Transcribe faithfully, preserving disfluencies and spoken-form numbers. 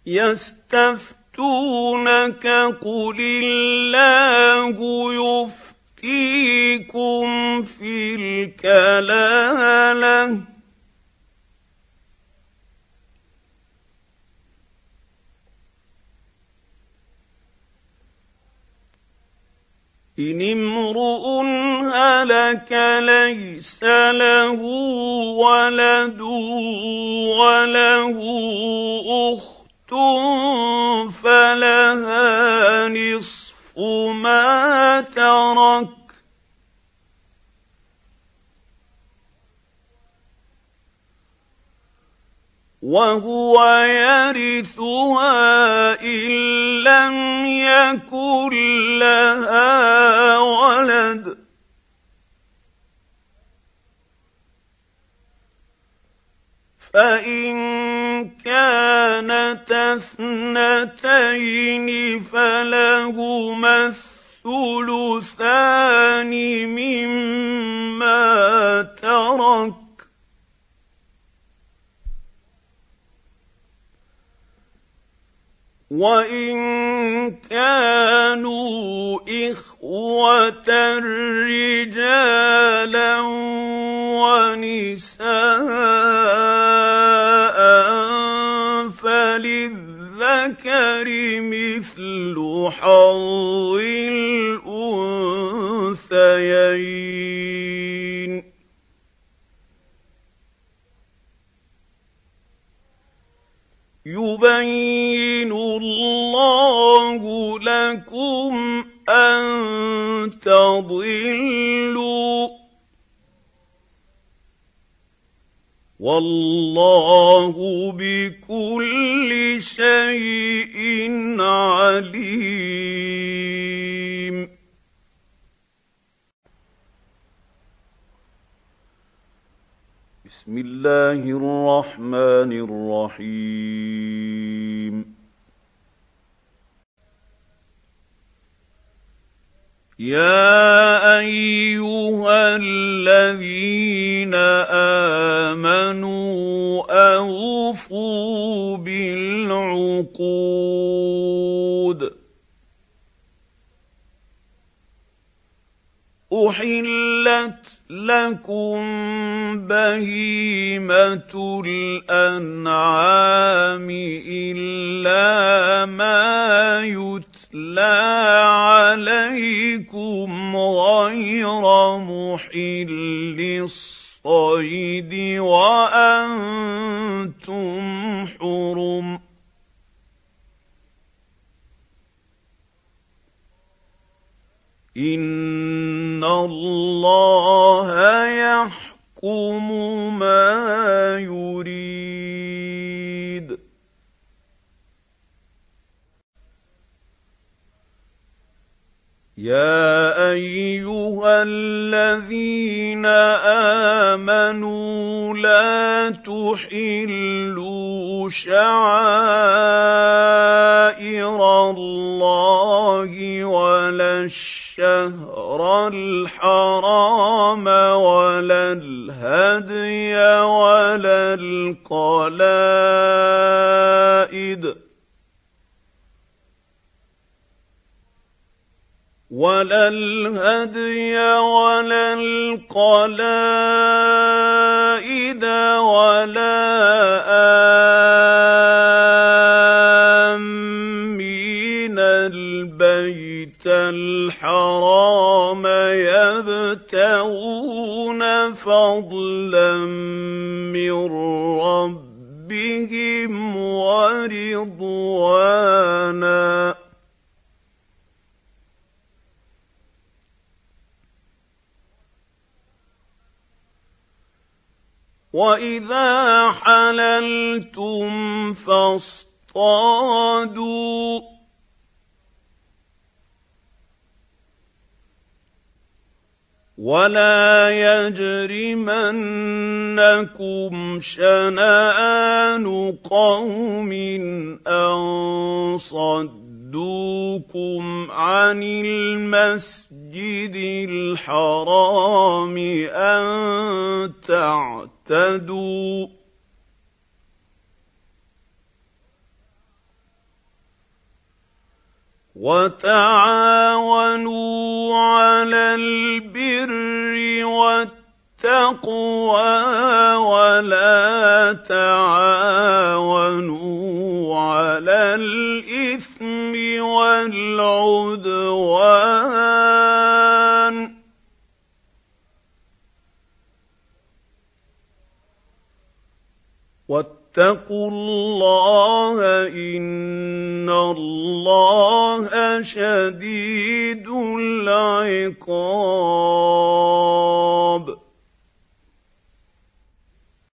يستفتونك قل الله يفتيكم في الكلالة إن امرؤ هلك ليس له ولد وله أخت فلها نصف ما ترك وهو يرثها إن لم يكن لها ولد فإن كانتا اثنتين فلهما الثلثان مما ترك وإن كانوا إخوة رجالا ونساء فللذكر مثل حظ الأنثيين يبين الله لكم أن تضلوا والله بكل شيء عليم. بسم الله الرحمن الرحيم. يا أيها الذين آمنوا أوفوا بالعقود أحلت لكم بهيمة الأنعام إلا ما يتلى عليكم غير محل الصيد وأنتم حرم إن الله يحكم ما يريد. يا أيها الذين آمنوا لا تحلوا شعائر الله ولا الشهر الحرام ولا الهدي ولا القلائد ولا الهدي ولا القلائد ولا آمين البيت الحرام يبتغون فضلا من ربهم ورضوانا وإذا حللتم فاصطادوا ولا يجرمنكم شنآن قوم أن صدوكم عن المسجد الحرام أن تعتدوا وتعاونوا على البر والتقوى ولا تعاونوا على الإثم والعدوان واتقوا الله إن الله شديد العقاب.